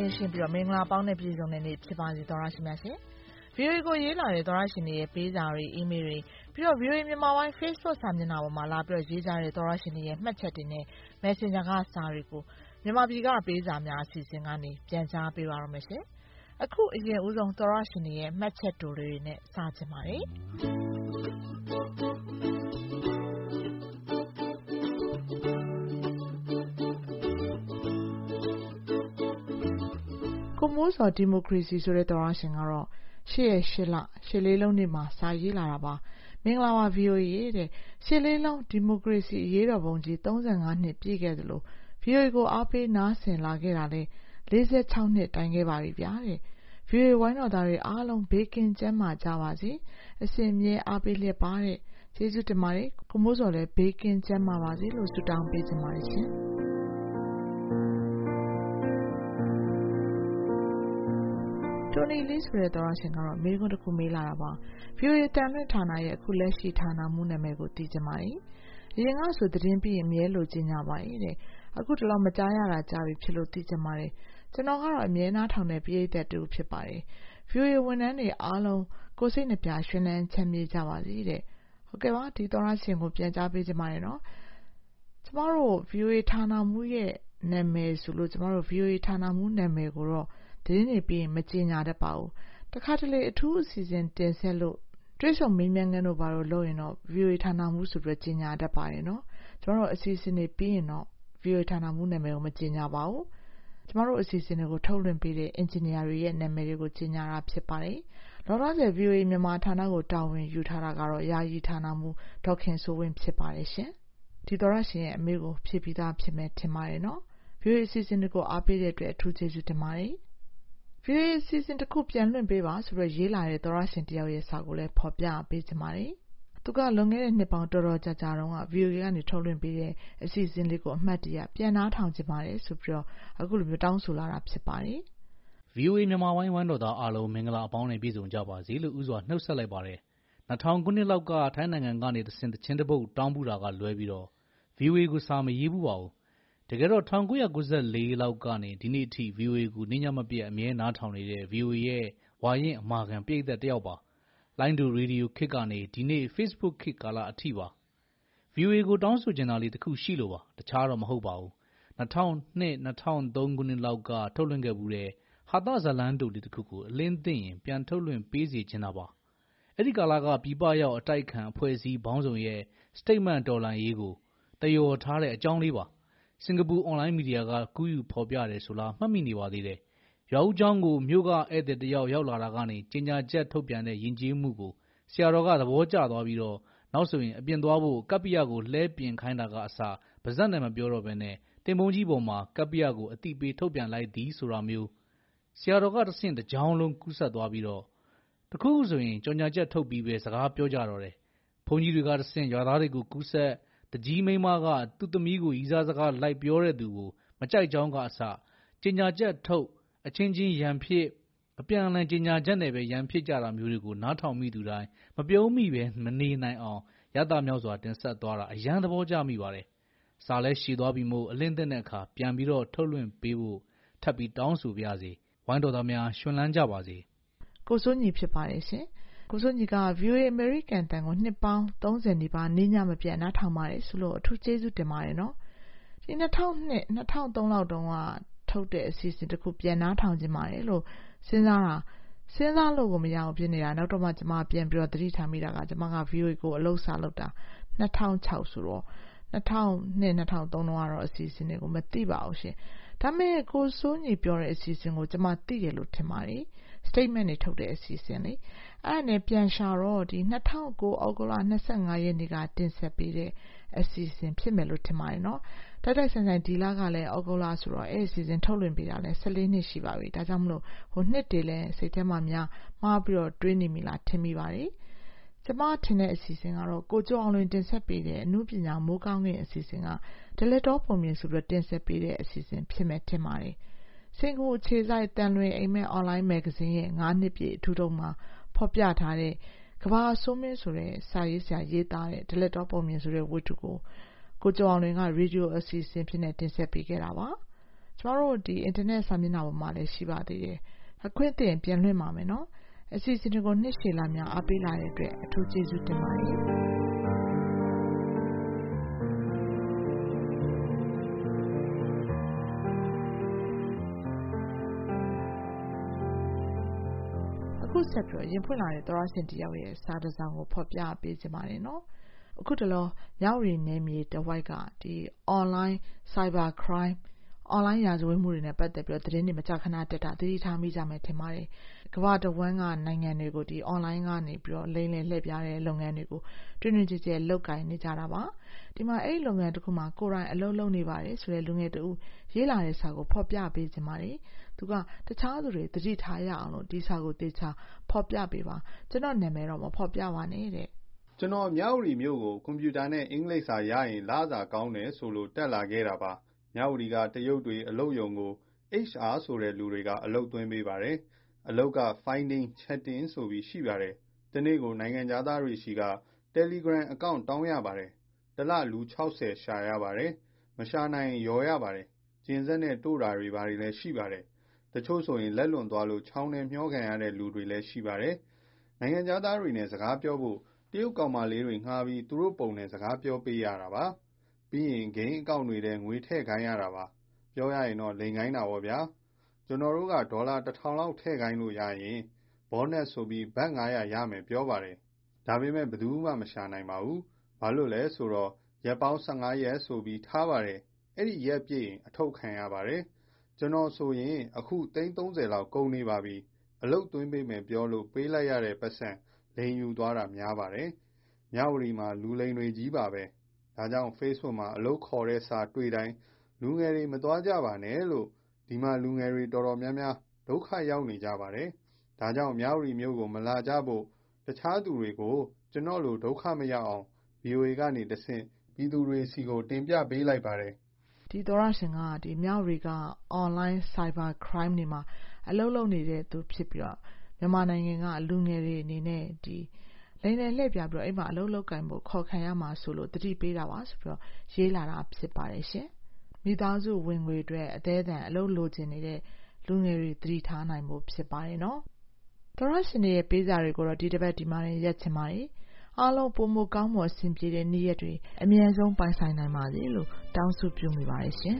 င်းရှင်းပြီးတော့မင်္ဂလာပေါင်းနဲ့ပြည့်စုံတဲ့နေ့ဖြစ်ပါစေသောရရှိများရှင်။ VOA ကိုရေးလာတဲ့သောရရှင်တွေရဲ့ပေးစာတွေအီးမေးလ်တွေပြီးတော့ VOA မြန်မာပိုင်း Facebook စာမျက်နှာပေါ်မှာလာပြီးတော့ရေးကြတဲ့သောရရှင်တွေရဲ့မှတ်ချက်တွေနဲ့ Messenger ကစာတွေကိုမြန်မာပြည်ကပေးစာများအစီအစဉ်ကနေပြန်ကြားပေးပါရမယ်ရှင်။အခုအရင်ဦးဆုံးသောရရှင်တွေရဲ့မှတ်ချက်တွေနဲ့စချင်ပါတယ်။ကိုမိုးစောဒီမိုကရေစီဆိုတဲ့သောရရှင်ကတော့8 ရက်8လ8လေးလုံးနေ့မှာစာရေးလာတာပါမင်္ဂလာပါ VOA တဲ့8လေးလုံးဒီမိုကရေစီအရေးတော်ပုံကြီး35နှစ်ပြည့်ခဲ့သလို VOA ကိုအားပေးနားဆင်လာခဲ့တာလဲ46နှစ်တိုင်ခဲ့ပါပြီဗျာတဲ့ VOA ဝိုင်းတော်သားတွေအားလုံးဘေးကင်းကျန်းမာကြပါစေအစဉ်အမြဲအားပေးလျက်ပါတဲ့ကျေးဇူးတင်ပါတယ်ကိုမိုးစောလည်းဘေးကင်းကျန်းမာပါစေလို့ဆုတောင်းပေးချင်ပါတယ်ရှင်တိုနီလီဆိုတဲ့သောရရှင်ကတော့မေးခွန်းတစ်ခုမေးလာတာပါ VOA တန်လွင့်ဌာနရဲ့အခုလက်ရှိဌာနမှုနာမည်ကိုသိချင်ပါတယ်အရင်ကဆိုသတင်းပြီးရင်အမြဲလိုချင်ကြပါတယ်တဲ့အခုတလောက်မကြားရတာကြားပြီဖြစ်လို့သိချင်ပါတယ်ကျွန်တော်ကတော့အမြဲနားထောင်တဲ့ပရိသတ်တူဖြစ်ပါတယ် VOA ဝန်ထမ်းတွေအားလုံးကိုစိတ်နှပြရွှင်လန်းချမ်းမြေ့ကြပါစေတဲ့ဟုတ်ကဲ့ပါဒီသောရရှင်ကိုပြန်ကြားပေးချင်ပါတယ်နော်ကျမတို့ VOA ဌာနမှုရဲ့နာမည်ဆိုလို့ကျမတို့ VOA ဌာနမှုနာမည်ကိုတော့သတင်းတွေပြီးရင်မကြေညာတတ်ပါဘူးတခါတလေအထူးအစီအစဉ်တင်ဆက်လို့တွဲဆောင်မေးမြန်းခန်းတို့ဘာလို့လုပ်ရင်တော့ VOA ဌာနမှုဆိုပြီးကြေညာတတ်ပါတယ်နော်ကျမတို့အစီအစဉ်တွေပြီးရင်တော့ VOA ဌာနမှုနာမည်ကိုမကြေညာပါဘူးကျမတို့အစီအစဉ်တွေကိုထုတ်လွှင့်ပေးတဲ့ engineer တွေရဲ့နာမည်တွေကိုကြေညာတာဖြစ်ပါတယ်လောလောဆယ် VOA မြန်မာဌာနကိုတာဝန်ယူထားတာကတော့ယာယီဌာနမှုဒေါက်ခင်စိုးဝင်းဖြစ်ပါတယ်ရှင်ဒီသောရရှင်ရဲ့အမေကိုဖြည့်ပြီးသားဖြစ်မယ်ထင်ပါတယ်နော် VOA အစီအစဉ်တွေကိုအားပေးတဲ့အတွက်အထူးကျေးဇူးတင်ပါတယ်VOA အစီအစဉ်တစ်ခုပြန်လွှင့်ပေးပါဆိုတော့ရေးလာတဲ့သောရရှင်တယောက်ရဲ့စာကိုလည်းဖော်ပြပေးချင်ပါတယ်သူကလွန်ခဲ့တဲ့နှစ်ပေါင်းတော်တော်ကြာတုန်းက VOA ကနေထုတ်လွှင့်ပေးတဲ့အစီအစဉ်လေးကိုအမှတ်တရပြန်နားထောင်ချင်ပါတယ်ဆိုပြီးတော့အခုလိုမျိုးတောင်းဆိုလာတာဖြစ်ပါတယ် VOA မြန်မာဝိုင်းတော်သားအားလုံးမင်္ဂလာအပေါင်းနဲ့ပြည့်စုံကြပါစေလို့ဥစွာနှုတ်ဆက်လိုက်ပါတယ်2000ခုနှစ်လောက်ကထိုင်းနိုင်ငံကနေသချင်းတစ်ပုတ်တောင်းပူတာကလွဲပြီးတော့ VOA ကိုစာမရေးဘူးပါဘူးတကယ်တော့1994လောက်ကနေဒီနေ့အထိ VOA ကိုညညမပြတ်အမြဲနားထောင်နေတဲ့ VOA ရဲ့ဝါရင်အမာခံပရိသတ်တယောက်ပါလိုင်းဒိုရေဒီယိုခေတ်ကနေဒီနေ့ Facebook ခေတ်ကာလအထိပါ VOA ကိုတောင်းဆိုချင်တာလေးတစ်ခုရှိလို့ပါတခြားတော့မဟုတ်ပါဘူး2002-2003ခုနှစ်လောက်ကထုတ်လွှင့်ခဲ့မှုတဲ့ဟာသဇလန်းတိုလေးတစ်ခုကိုအလင်းသိရင်ပြန်ထုတ်လွှင့်ပေးစီချင်တာပါအဲ့ဒီကာလကပြည်ပရောက်အတိုက်ခံအဖွဲ့အစည်းဘောင်းဆောင်ရဲ့ statement တော်လှန်ရေးကိုတယောထားတဲ့အကြောင်းလေးပါစင်ကာပူအွန်လိုင်းမီဒီယာကကူးယူဖော်ပြတယ်ဆိုလားမှတ်မိနေပါသေးတယ်ရွာဦးကျောင်းကိုမြို့ကဧည့်သည်တယောက်ရောက်လာတာကနေကြေညာချက်ထုတ်ပြန်တဲ့ယဉ်ကျေးမှုကိုဆရာတော်ကသဘောကျသွားပြီးတော့နောက်ဆိုရင်အပြင်သွားဖို့ကပ္ပိယကိုလှဲပြင်ခိုင်းတာကအစပါဇက်နဲ့မပြောတော့ဘဲနဲ့တင်ပုံးကြီးပေါ်မှာကပ္ပိယကိုအတိပေးထုတ်ပြန်လိုက်သည်ဆိုတာမျိုးဆရာတော်ကတဆင့်တစ်ကြောင်းလုံးကူးဆက်သွားပြီးတော့တခုခုဆိုရင်ကြော်ညာချက်ထုတ်ပြီးပဲစကားပြောကြတော့တယ်ဘုန်းကြီးတွေကတဆင့်ရွာသားတွေကိုကူးဆက်တကြီးမိန်းမကသူ့သမီးကိုရီစားစကားလိုက်ပြောတဲ့သူကိုမကြိုက်ကြောင်းကအစကြေညာချက်ထုတ်အချင်းချင်းရန်ဖြစ်အပြန်အလှန်ကြေညာချက်နဲ့ပဲရန်ဖြစ်ကြတာမျိုးတွေကိုနားထောင်မိသူတိုင်းမပြုံးမိပဲမနေနိုင်အောင်ရတမြောက်စွာတင်ဆက်သွားတာအရန်သဘောကျမိပါတယ်စာလဲရှည်သွားပြီးမို့အလင်းသိတဲ့အခါပြန်ပြီးတော့ထုတ်လွှင့်ပေးဖို့ထပ်ပြီးတောင်းဆိုပါရစေဝိုင်းတော်သားများရှင်လန်းကြပါစေကိုစိုးညီဖြစ်ပါတယ်ရှင်ကိုစိုးညီက VOA American တန်ကိုနှစ်ပေါင်း30နီးပါးနေညမပြတ်နားထောင်ပါတယ်ဆိုလို့အထူးကျေးဇူးတင်ပါတယ်နော်ဒီ2002-2003လောက်တုန်းကထုတ်တဲ့အစီအစဉ်တစ်ခုပြန်နားထောင်ခြင်းပါတယ်လို့စဉ်းစားလို့ကိုမရအောင်ဖြစ်နေတာနောက်တော့မှကျွန်မပြန်ပြီးတော့သတိထားမိတာကကျွန်မက VOA ကိုအလုပ်စာလုပ်တာ2006ဆိုတော့2002-2003တုန်းကတော့အစီအစဉ်တွေကိုမသိပါဘူးရှင်ဒါပေမဲ့ကိုစိုးညီပြောတဲ့အစီအစဉ်ကိုကျွန်မသိတယ်လို့ထင်ပါတယ် statement တွေထုတ်တဲ့အစီအစဉ်လေအဲ့ဒါနဲ့ပြန်ရှာတော့ဒီ2009ဩဂုတ်လ25ရက်နေ့ကတင်ဆက်ပေးတဲ့အစီအစဉ်ဖြစ်မယ်လို့ထင်ပါတယ်နော်တိုက်ဆိုင်ဒီလကလည်းဩဂုတ်လဆိုတော့အဲ့အစီအစဉ်ထုတ်လွှင့်ပေးတာလည်း14နှစ်ရှိပါပြီဒါကြောင့်မလို့ဟိုနှစ်တည်းလဲစိတ်ထဲမှာများမှားပြီးတော့တွေးနေမိလားထင်မိပါတယ်ကျွန်မထင်တဲ့အစီအစဉ်ကတော့ကိုကျော်အောင်လွင်တင်ဆက်ပေးတဲ့အမှုပညာမိုးကောင်းတဲ့အစီအစဉ်ကဒလက်တော်ပုံမြင်ဆိုပြီးတင်ဆက်ပေးတဲ့အစီအစဉ်ဖြစ်မယ်ထင်ပါတယ်စင်ကာပူခြေဆိုင်တန်လွင်အိမ်မက်အွန်လိုင်းမဂ္ဂဇင်းရဲ့9နှစ်ပြည့်အထူးတုံးမှာဖော်ပြထားတဲ့ကဘာဆိုးမင်းဆိုတဲ့စာရေးဆရာရေးသားတဲ့ဒလက်တော်ပုံမြင်ဆိုတဲ့ဝတ္ထုကိုကျော်အောင်လွင်ကရေဒီယိုအစီအစဉ်ဖြစ်နေတင်ဆက်ပေးခဲ့တာပါကျမတို့ဒီ internet စာမျက်နှာပေါ်မှာလည်းရှိပါသေးတယ်အခွင့်အရေးပြန်လွှင့်ပါမယ်နော်အစီအစဉ်တွေကိုနှစ်ရှည်လာများအားပေးလာတဲ့အတွက်အထူးကျေးဇူးတင်ပါတယ်အခုဆက်ပြီးရင်ဖွင့်လာတဲ့သောရရှင်တယောက်ရဲ့စာတစ်စောင်ကိုဖော်ပြပေးချင်ပါတယ်နော်အခုတလောမြောက်ရီနယ်မြေတဝိုက်ကဒီ online cyber crime online ရာဇဝတ်မှုတွေနဲ့ပတ်သက်ပြီးတော့သတင်းတွေမကြာခဏတက်တာသတိထားမိကြမယ်ထင်ပါတယ်ကမ္ဘာတဝန်းကနိုင်ငံတွေကိုဒီ online ကနေပြီးတော့လိမ့်လည်လှည့်ပြတဲ့လုပ်ငန်းတွေကိုတွင်တွင်ကျကျလုပ်ကိုင်နေကြတာပါဒီမှာအဲ့ဒီလုပ်ငန်းတစ်ခုမှာကိုယ်တိုင်အလုပ်လုပ်နေပါတယ်ဆိုတဲ့လူငယ်တူရေးလာတဲ့စာကိုဖော်ပြပေးချင်ပါတယ်သူကတခြားသူတွေသတိထားရအောင်လို့ဒီစာကိုတေချာဖော်ပြပေးပါကျွန်တော်နာမည်တော့မဖော်ပြပါနဲ့တဲ့ကျွန်တော်မြောက်ရီမြို့ကိုကွန်ပျူတာနဲ့အင်္ဂလိပ်စာရရင်လစာကောင်းတယ်ဆိုလို့တက်လာခဲ့တာပါမြောက်ရီကတရုတ်တွေအလုပ်ယုံကို HR ဆိုတဲ့လူတွေကအလုပ်သွင်းပေးပါတယ်အလုပ်က finding chatting ဆိုပြီးရှိပါတယ်တနေ့ကိုနိုင်ငံသားတွေရှိက Telegram အကောင့်တောင်းရပါတယ်တလလူ60ရှာရပါတယ်မရှာနိုင်ရော်ရပါတယ်ကျင်စက်နဲ့တို့တာတွေပါတယ်လည်းရှိပါတယ်တချို့ဆိုရင်လက်လွန်သွားလို့ချောင်းနဲ့မျောခံရတဲ့လူတွေလည်းရှိပါတယ်နိုင်ငံသားတွေနဲ့စကားပြောဖို့တရုတ်ကောင်မလေးတွေငှားပြီးသူတို့ပုံနဲ့စကားပြောပေးရတာပါပြီးရင်ဂိမ်းအကောင့်တွေထဲငွေထည့်ခိုင်းရတာပါပြောရရင်တော့လိန်ခိုင်းတာပေါ့ဗျာကျွန်တော်တို့ကဒေါ်လာ1000လောက်ထည့်ခိုင်းလို့ရရင်ဘောနက်ဆိုပြီးဘတ်900ရမယ်ပြောပါတယ်ဒါပေမဲ့ဘယ်သူမှမရှာနိုင်ပါဘူးဘာလို့လဲဆိုတော့ရက်ပေါင်း15ရက်ဆိုပြီးထားပါတယ်အဲ့ဒီရက်ပြည့်ရင်အထုတ်ခံရပါတယ်ကျွန်တော်ဆိုရင်အခု330လောက်ကုန်နေပါပြီအလုတ်သွင်းပေးမယ်ပြောလို့ပေးလိုက်ရတဲ့ပတ်စံလိန်ယူသွားတာများပါတယ်မြဝတီမှာလူလိန်တွေကြီးပါပဲဒါကြောင့် Facebook မှာအလုတ်ခေါ်တဲ့စာတွေ့တိုင်းလူငယ်တွေမသွားကြပါနဲ့လို့ဒီမှာလူငယ်တွေတော်တော်များများဒုက္ခရောက်နေကြပါတယ်ဒါကြောင့်မြဝတီမြို့ကိုမလာကြဖို့တခြားသူတွေကိုကျွန်တော်လိုဒုက္ခမရောက်အောင် VOA ကနေတဆင့်ပြည်သူတွေစီကိုတင်ပြပေးလိုက်ပါတယ်ဒီသောရရှင်ကဒီမြောက်ရီက online cyber crime တွေမှာအလုပ်လုပ်နေတဲ့သူဖြစ်ပြီးတော့မြန်မာနိုင်ငံကလူငယ်တွေအနေနဲ့ဒီလိမ့်လည်လှည့်ပြပြီးတော့အဲ့မှာအလုပ်လုပ်ကင်ဖို့ခေါ်ခံရမှာဆိုလို့တတိပေးတာပါဆိုပြီးတော့ရေးလာတာဖြစ်ပါတယ်ရှင်မိသားစုဝင်ငွေအတွက်အသေးအတန်အလုပ်လိုချင်နေတဲ့လူငယ်တွေသတိထားနိုင်ဖို့ဖြစ်ပါတယ်နော်သောရရှင်ရဲ့ပေးစာတွေကိုတော့ဒီတစ်ပတ်ဒီမှာရက်ချင်ပါတယ်အားလုံးပုံမကောင်းမွန်အဆင်ပြေတဲ့နေ့ရက်တွေအမြဲဆုံးပိုင်ဆိုင်နိုင်ပါစေလို့တောင်းဆုပြုမိပါတယ်ရှင်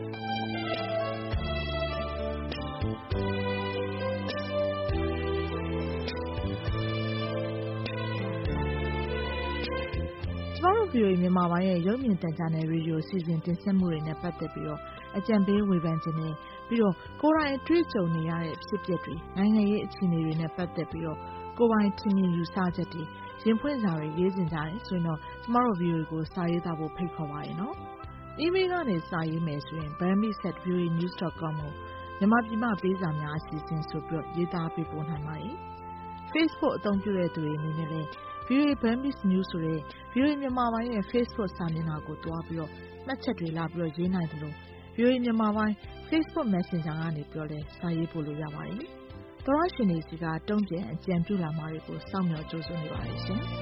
ကျမတို့ VOA မြန်မာပိုင်းရဲ့ရုပ်မြင်သံကြားနယ်ရေဒီယိုစီစဉ်တင်ဆက်မှုတွေနဲ့ပတ်သက်ပြီးတော့အကြံပေးဝေဖန်ခြင်းနဲ့ပြီးတော့ကိုယ်တိုင်တွေ့ကြုံနေရတဲ့ဖြစ်ပျက်တွေနိုင်ငံရေးအခြေအနေတွေနဲ့ပတ်သက်ပြီးတော့ကိုယ်ပိုင်ထင်မြင်ယူဆချက်တွေရင်ဖွင့်စာတွေရေးစင်ကြတယ်ဆိုရင်တော့ကျမတို့ VOA ကိုစာရေးသားဖို့ဖိတ်ခေါ်ပါရနော် email ကနေစာရေးမယ်ဆိုရင် bambi@voanews.com ကိုမြန်မာပြည်မှာပေးစာများအစီအစဉ်ဆိုပြီးတော့ရေးသားပေးပို့နိုင်ပါတယ် Facebook အသုံးပြုတဲ့သူတွေအနေနဲ့လည်း VOA Bambi News ဆိုတဲ့ VOA မြန်မာပိုင်းရဲ့ Facebook စာမျက်နှာကိုတွားပြီးတော့မှတ်ချက်တွေလာပြီးတော့ရေးနိုင်တယ်လို့ VOA မြန်မာပိုင်း Facebook Messenger ကနေပြီးတော့လည်းစာရေးပို့လို့ရပါတယ်။သောရရှင်တွေစီကတုံ့ပြန်အကြံပြုလာမှာတွေကိုစောင့်မျှော်ကြိုးစားနေပါတယ်ရှင်။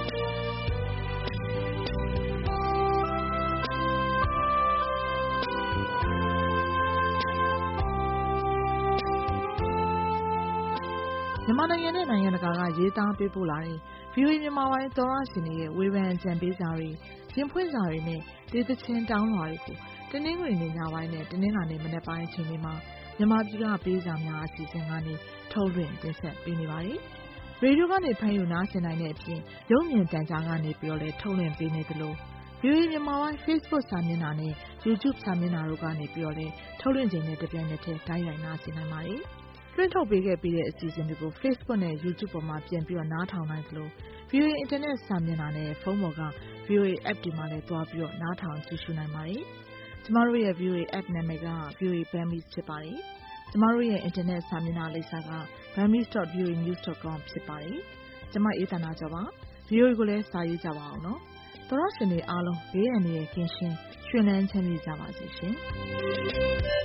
မြန်မာနိုင်ငံနဲ့နိုင်ငံတကာကရေးသားပေးပို့လာတဲ့ VOA မြန်မာပိုင်းသောရရှင်တွေရဲ့ဝေဖန်အကြံပေးစာတွေရင်ဖွင့်စာတွေနဲ့ဒေသချင်းတောင်းလွှာတွေကိုတနင်္ဂနွေနေ့ညပိုင်းနဲ့တနင်္လာနေ့မနက်ပိုင်းအချိန်တွေမှာမြန်မာပြည်ကပေးစာများအစီအစဉ်ကနေထုတ်လွှင့်တင်ဆက်ပေးနေပါတယ်။ရေဒီယိုကနေဖမ်းယူနားဆင်နိုင်တဲ့အပြင်ရုပ်မြင်သံကြားကနေပြီးတော့လည်းထုတ်လွှင့်ပေးနေသလို VOA မြန်မာပိုင်း Facebook စာမျက်နှာနဲ့ YouTube စာမျက်နှာတို့ကနေပြီးတော့လည်းထုတ်လွှင့်ချိန်နဲ့တပြိုင်နက်တည်းတိုက်ရိုက်နားဆင်နိုင်ပါတယ်။လွှင့်ထုတ်ပေးခဲ့ပြီးတဲ့အစီအစဉ်တွေကို Facebook နဲ့ YouTube ပေါ်မှာပြန်ပြီးတော့နားထောင်နိုင်သလို VOA Internet စာမျက်နှာနဲ့ဖုန်းပေါ်က VOA App ဒီမှာလည်းတွားပြီးတော့နားထောင်ကြည့်ရှုနိုင်ပါတယ်။ကျမတို့ရဲ့ VOA App နာမည်က VOA Bambi ဖြစ်ပါတယ်။ကျမတို့ရဲ့ Internet စာမျက်နှာလိပ်စာက bambi.voanews.com ဖြစ်ပါတယ်။ကျမအေးသန္တာကျော်ပါ။ VOA ကိုလည်းစာရေးကြပါအောင်နော်။သောရရှင်တွေအားလုံးဘေးအန္တရာယ်ကင်းရှင်းရွှင်လန်းချမ်းမြေ့ကြပါစေရှင်။